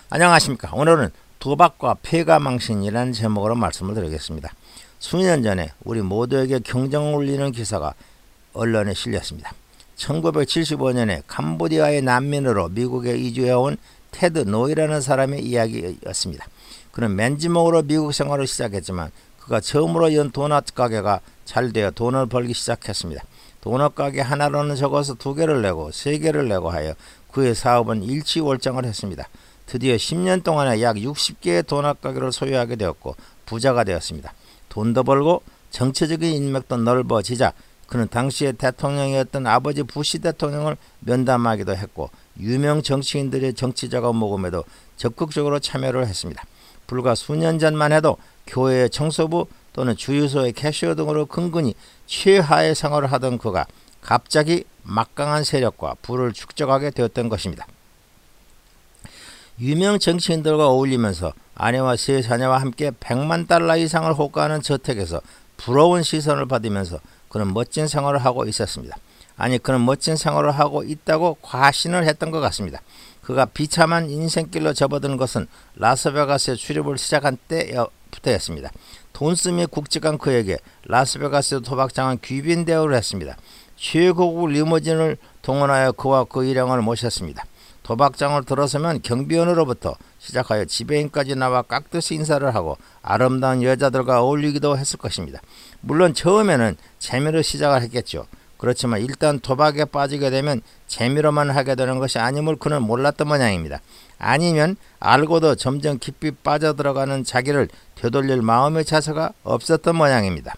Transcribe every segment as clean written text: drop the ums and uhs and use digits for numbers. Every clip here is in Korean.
안녕하십니까. 오늘은 도박과 폐가망신이라는 제목으로 말씀을 드리겠습니다. 수년 전에 우리 모두에게 경종을 울리는 기사가 언론에 실렸습니다. 1975년에 캄보디아의 난민으로 미국에 이주해온 테드 노이라는 사람의 이야기였습니다. 그는 맨지먹으로 미국 생활을 시작했지만 그가 처음으로 연 도넛 가게가 잘 되어 돈을 벌기 시작했습니다. 도넛 가게 하나로는 적어서 2개를 내고 3개를 내고 하여 그의 사업은 일취월장을 했습니다. 드디어 10년 동안에 약 60개의 도넛 가게를 소유하게 되었고 부자가 되었습니다. 돈도 벌고 정치적인 인맥도 넓어지자 그는 당시의 대통령이었던 아버지 부시 대통령을 면담하기도 했고 유명 정치인들의 정치자금 모금에도 적극적으로 참여를 했습니다. 불과 수년 전만 해도 교회의 청소부 또는 주유소의 캐시어 등으로 근근히 최하의 생활을 하던 그가 갑자기 막강한 세력과 부를 축적하게 되었던 것입니다. 유명 정치인들과 어울리면서 아내와 3자녀와 함께 100만 달러 이상을 호가하는 저택에서 부러운 시선을 받으면서 그는 멋진 생활을 하고 있었습니다. 아니, 그는 멋진 생활을 하고 있다고 과신을 했던 것 같습니다. 그가 비참한 인생길로 접어든 것은 라스베가스에 출입을 시작한 때부터였습니다. 돈쓰미 굵직한 그에게 라스베가스 도박장은 귀빈 대우를 했습니다. 최고급 리무진을 동원하여 그와 그 일행을 모셨습니다. 도박장을 들어서면 경비원으로부터 시작하여 지배인까지 나와 깍듯이 인사를 하고 아름다운 여자들과 어울리기도 했을 것입니다. 물론 처음에는 재미로 시작을 했겠죠. 그렇지만 일단 도박에 빠지게 되면 재미로만 하게 되는 것이 아님을 그는 몰랐던 모양입니다. 아니면 알고도 점점 깊이 빠져들어가는 자기를 되돌릴 마음의 자세가 없었던 모양입니다.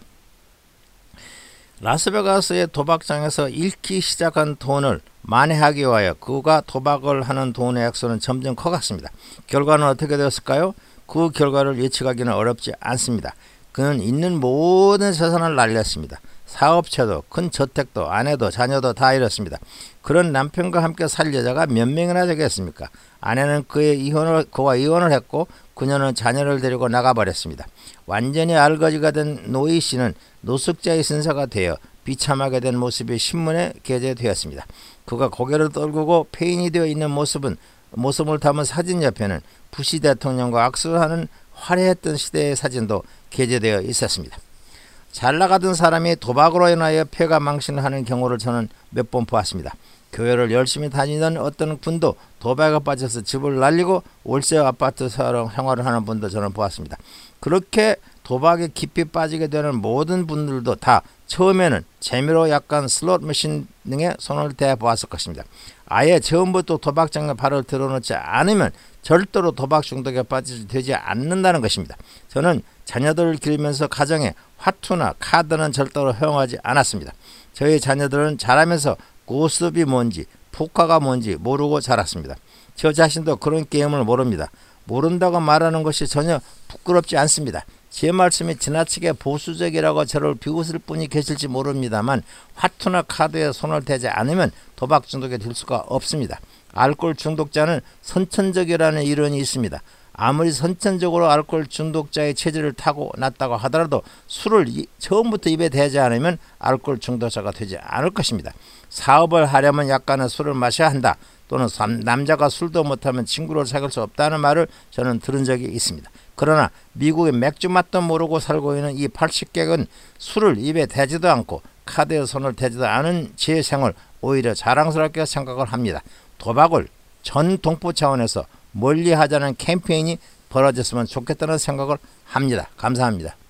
라스베가스의 도박장에서 잃기 시작한 돈을 만회하기 위하여 그가 도박을 하는 돈의 액수는 점점 커갔습니다. 결과는 어떻게 되었을까요? 그 결과를 예측하기는 어렵지 않습니다. 그는 있는 모든 재산을 날렸습니다. 사업체도 큰 저택도 아내도 자녀도 다 잃었습니다. 그런 남편과 함께 살 여자가 몇 명이나 되겠습니까? 아내는 그와 이혼을 했고 그녀는 자녀를 데리고 나가버렸습니다. 완전히 알거지가 된 노이 씨는 노숙자의 신세가 되어 비참하게 된 모습이 신문에 게재되었습니다. 그가 고개를 떨구고 폐인이 되어 있는 모습을 담은 사진 옆에는 부시 대통령과 악수하는 화려했던 시대의 사진도 게재되어 있었습니다. 잘 나가던 사람이 도박으로 인하여 폐가망신을 하는 경우를 저는 몇 번 보았습니다. 교회를 열심히 다니던 어떤 분도 도박에 빠져서 집을 날리고 월세 아파트 생활을 하는 분도 저는 보았습니다. 그렇게 도박에 깊이 빠지게 되는 모든 분들도 다 처음에는 재미로 약간 슬롯 머신 등에 손을 대보았을 것입니다. 아예 처음부터 도박장에 발을 들어놓지 않으면 절대로 도박 중독에 빠지지 않는다는 것입니다. 저는 자녀들을 기르면서 가정에 화투나 카드는 절대로 허용하지 않았습니다. 저희 자녀들은 자라면서 고스톱이 뭔지 포커가 뭔지 모르고 자랐습니다. 저 자신도 그런 게임을 모릅니다. 모른다고 말하는 것이 전혀 부끄럽지 않습니다. 제 말씀이 지나치게 보수적이라고 저를 비웃을 분이 계실지 모릅니다만 화투나 카드에 손을 대지 않으면 도박 중독에 들 수가 없습니다. 알코올 중독자는 선천적이라는 이론이 있습니다. 아무리 선천적으로 알코올 중독자의 체질을 타고났다고 하더라도 술을 처음부터 입에 대지 않으면 알코올 중독자가 되지 않을 것입니다. 사업을 하려면 약간은 술을 마셔야 한다. 또는 남자가 술도 못하면 친구를 사귈 수 없다는 말을 저는 들은 적이 있습니다. 그러나 미국의 맥주 맛도 모르고 살고 있는 이 80객은 술을 입에 대지도 않고 카드에 손을 대지도 않은 제 생을 오히려 자랑스럽게 생각을 합니다. 도박을 전 동포 차원에서 멀리하자는 캠페인이 벌어졌으면 좋겠다는 생각을 합니다. 감사합니다.